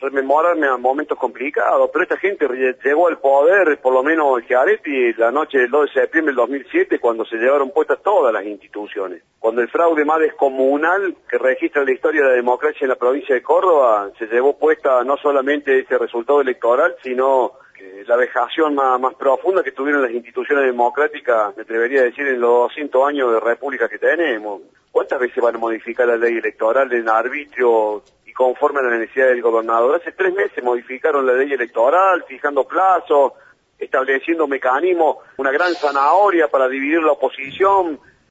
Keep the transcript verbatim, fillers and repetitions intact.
rememorarme a momentos complicados, pero esta gente llegó al poder, por lo menos el Schiaretti, la noche del dos de septiembre del dos mil siete, cuando se llevaron puestas todas las instituciones. Cuando el fraude más descomunal que registra la historia de la democracia en la provincia de Córdoba se llevó puesta no solamente ese resultado electoral, sino la vejación más, más profunda que tuvieron las instituciones democráticas, me atrevería a decir, en los doscientos años de república que tenemos. ¿Cuántas veces van a modificar la ley electoral en arbitrio y conforme a la necesidad del gobernador? Hace tres meses modificaron la ley electoral, fijando plazos, estableciendo mecanismos, una gran zanahoria para dividir la oposición,